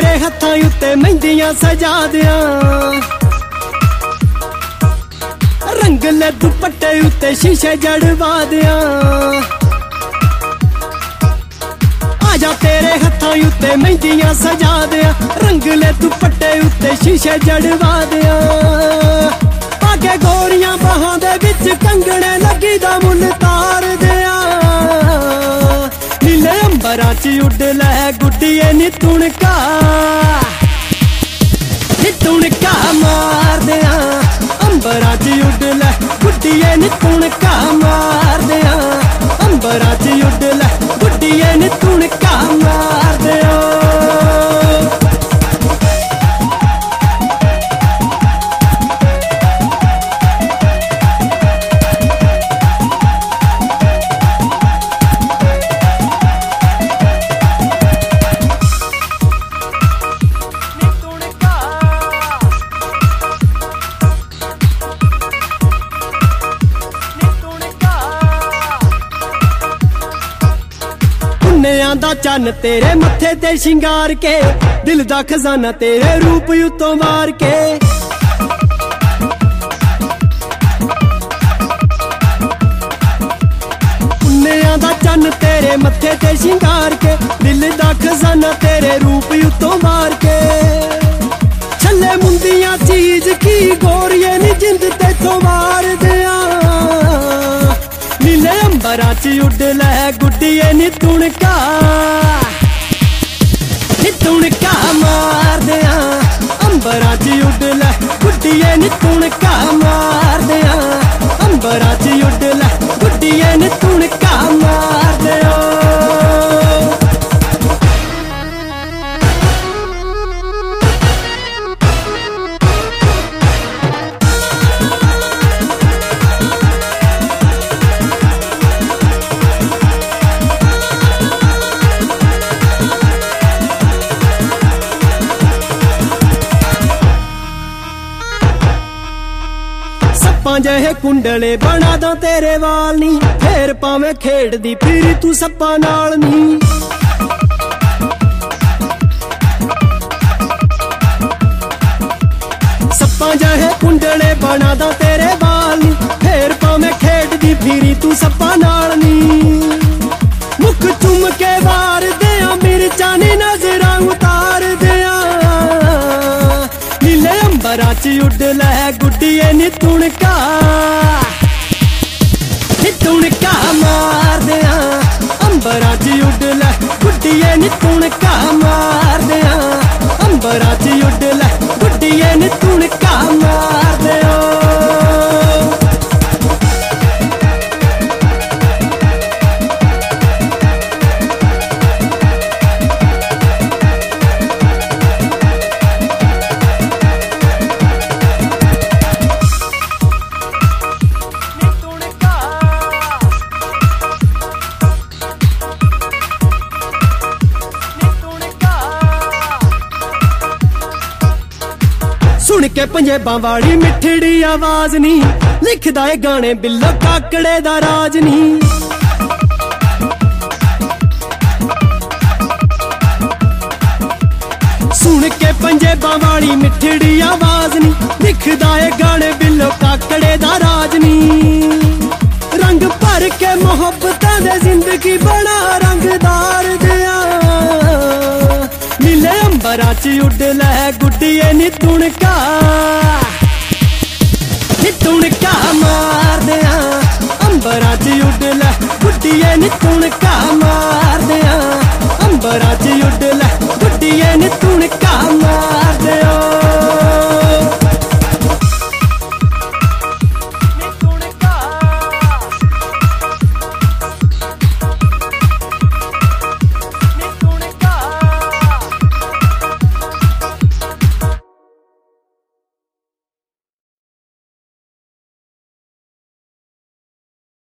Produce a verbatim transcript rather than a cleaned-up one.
तेरे हत्थां उत्ते मेहंदियां सजा दियां, रंगले दुपट्टे उत्ते शीशे जड़वा दियां। आजा तेरे हत्थां उत्ते मेहंदियां सजा दियां, रंगले दुपट्टे उत्ते शीशे जड़वा दियां। आगे गोरियां बाहां दे विच कंगणे लगी दा मुल तार दियां। नीले अंबरां च उड़ लै गुड्डिए नी तुणका, नी तुणका मार दियां। अंबरां च उड़ लै गुड्डिए नी तुणका मार दियां। अंबरां च उड़ लै गुड्डिए नी तुणका मार दियां। दा चन्न तेरे मत्थे ते शिंगार के, दिल दा खजाना तेरे रूप उत्तों मार के। उन्नियां दा चन्न तेरे मत्थे ते शिंगार के, दिल दा खजाना तेरे रूप उत्तों मार के। छल्ले मुंदियां चीज की गोरिये नी जिंद तेथों मार दियां। नीले अंबरां च उड़ लै गुड्डिए नी तुणका, नी तुणका मार दियां। अंबरां च उड़ लै गुड्डिए नी तुणका मार दियां। अंबरां च उड़ लै गुड्डिए नी तुणका मार दियां। जहे कुंडले बना दा तेरे वाल नी, फेर पावे खेड़ दी फिर तू सप्पा नाल नी। सप्पा जहे कुंडले बना दा तेरे वाल नी, फेर पावे खेड़ दी फिर तू सप्पा नाल नी। मुख चुम के वार दियां मिर्चां नी नजरां उतार दियां। नीले अंबरां च उड़ लै गुड्डिए नी तुणका, नी तुणका मार दियां। अंबरां च उड़ लै गुड्डिए नी तुणका मार दियां। अंबरां च उड़ लै गुड्डिए नी तुणका मार दियां। सुन के पंजेबां वाली मिठड़ी आवाज नी, लिखदा ए गाने बिल्लो काकड़े दा राज नी। सुन के पंजेबां वाली मिठड़ी आवाज नी, लिखदा ए गाने बिल्लो काकड़े दा राज नी। रंग भर के मोहब्बतां दे जिंदगी बना रंगदार दियां। नीले अंबरां च उड़ लै गुड्डिए नी तुणका, नी तुणका मार दियां। अंबरां च उड़ लै गुड्डिए नी तुणका मार दियां। अंबरां च उड़ लै गुड्डिए नी तुणका मार दियां।